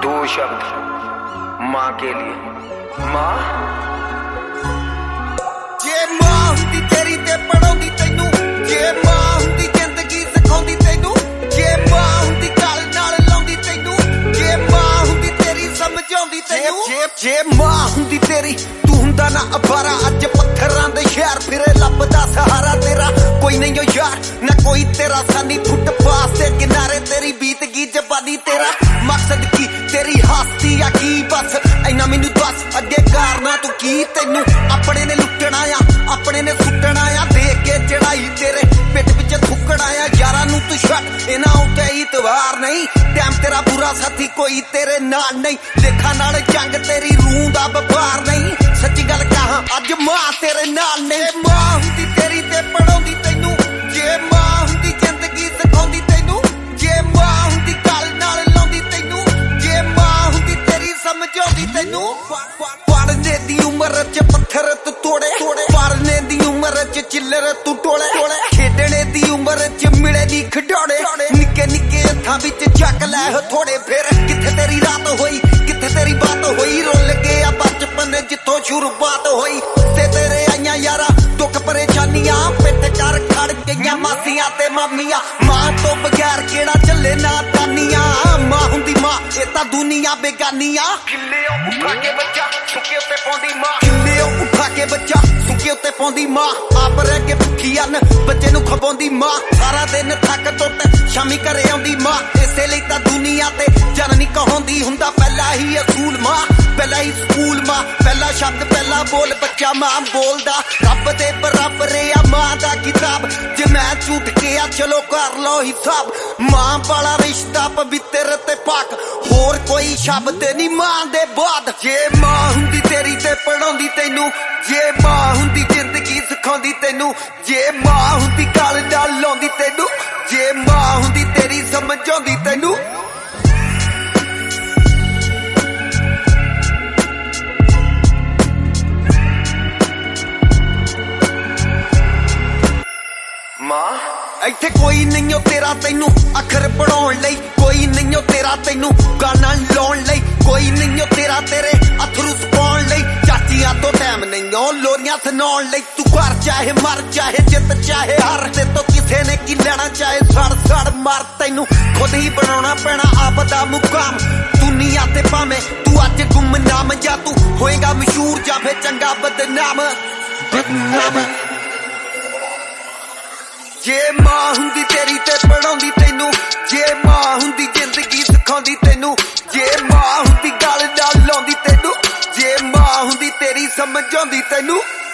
दो शब्द माँ के लिए। माँ जे माँ हुंदी तेरी ते पढ़ाउंदी तैनू, जे माँ हुंदी जिंदगी सिखाउंदी तैनू, जे माँ हुंदी गल नाल लाउंदी तैनू, जे माँ हुंदी तेरी समझाउंदी तैनू, जे माँ हुंदी तेरी तू हुंदा ना अबारा। अज पत्थरां दे शहर फिरे लभदा सहारा तेरा कोई नहीं हो यार, ना कोई तेरा सानी फुटपाथ दे किनारे तेरी बीत गई जवानी। तेरा मकसद की तेरी हस्ती या की बस इन्ना मैनू दस अगे कारना तू की। तैनू अपने ने लुटना आ, अपने ने सुटना आ, देख के चढ़ाई तेरे पिट विच थुकना आ। यारां नू तू छड्ड इन्हां उत्ते इतवार नहीं, टाइम तेरा बुरा साथी कोई तेरे नाल नहीं। लेखा नाल जंग तेरी रूह दा व्यापार नहीं, सच्ची गल कहां अज मां तेरे नाल नहीं। मां हुंदी तेरी ते पढ़ाउंदी तैनू, जे मां हुंदी जिंदगी सिखाउंदी तैनू, जे मां हुंदी गल नाल लाउंदी तैनू, जे मां हुंदी तेरी समझाउंदी तैनू। पढ़ने दी उम्र च पत्थर तू तोड़े, पढ़ने दी उम्र च चिल्लर तू टोले, खेडने दी उम्र च मिले दी खिडौड़े। निक्के निक्के हत्थां विच चक लै थोड़े, फिर किथे तेरी रात होई किथे तेरी बात होई। रुल गया बचपन जिथों शुरुआत होई, ते तेरे आईयां यारा दुख परेशानियां, पिट कर खड़ गईयां मासियां ते मामियां। मां तो बगैर केड़ा चले ना दानियां, मां हुंदी मां ए तां दुनिया बेगानियां। किल्ले उठा के बच्चा सुके उत्ते पौंदी मां, किल्ले उठा के बच्चा सुके उत्ते पौंदी मां। आप रह के भुखी अन बच्चे नू खवाउंदी मां, सारा दिन थक टुट शामी घरे आउंदी मां। इसे लई तां दुनिया ते जननी कहाउंदी हुंदा पहला ही असूल मां, पहला ही स्कूल मां। पहला शब्द पहला बोल बच्चा मां बोलदा, रब दे बराबर आ मां दा किताब। जे मैं झूठ गया चलो कर लो हिसाब, मां वाला रिश्ता पवित्र ते पाक, होर कोई शब्द नहीं मां दे बाद। जे मां हुंदी तेरी ते पढ़ाउंदी तैनू, जे मां हुंदी जिंदगी सिखाउंदी तैनू, जे मां हुंदी गल नाल लाउंदी तैनू, जे मां हुंदी तेरी समझाउंदी तैनू। ਇੱਥੇ ਕੋਈ ਨਹੀਂ ਓ ਤੇਰਾ ਤੈਨੂੰ ਅੱਖਰ ਪੜਾਉਣ ਲਈ, ਕੋਈ ਨਹੀਂ ਓ ਤੇਰਾ ਤੈਨੂੰ ਗਾਣਾ ਲਾਉਣ ਲਈ, ਕੋਈ ਨਹੀਂ ਓ ਤੇਰਾ ਤੇਰੇ ਅਥਰੂ ਸੁਕਾਉਣ ਲਈ। ਚਾਚੀਆਂ ਤੋਂ ਟਾਈਮ ਨਹੀਂ ਓ ਲੋਰੀਆਂ ਸੁਣਾਉਣ ਲਈ, ਤੂੰ ਘਰ ਚਾਹੇ ਮਰ ਚਾਹੇ ਜਿੱਤ ਚਾਹੇ ਹਾਰ, ਤੇ ਤੋਂ ਕਿਸੇ ਨੇ ਕੀ ਲੈਣਾ ਚਾਹੇ ਸੜ ਸੜ ਮਰ। ਤੈਨੂੰ ਖੁਦ ਹੀ ਬਣਾਉਣਾ ਪੈਣਾ ਆਪ ਦਾ ਮੁਕਾਮ ਦੁਨੀਆ ਤੇ, ਭਾਵੇਂ ਤੂੰ ਅੱਜ ਗੁੰਮਨਾਮ ਜਾਂ ਤੂੰ ਹੋਏਗਾ ਮਸ਼ਹੂਰ ਜਾਂ ਫਿਰ ਚੰਗਾ ਬਦਨਾਮ। ਜੇ ਮਾਂ ਹੁੰਦੀ ਤੇਰੀ ਤੇ ਪੜਾਉਂਦੀ ਤੈਨੂੰ, ਜੇ ਮਾਂ ਹੁੰਦੀ ਜ਼ਿੰਦਗੀ ਸਿਖਾਉਂਦੀ ਤੈਨੂੰ, ਜੇ ਮਾਂ ਹੁੰਦੀ ਗੱਲ ਨਾਲ ਲਾਉਂਦੀ ਤੈਨੂੰ, ਜੇ ਮਾਂ ਹੁੰਦੀ ਤੇਰੀ ਸਮਝ ਆਉਂਦੀ ਤੈਨੂੰ।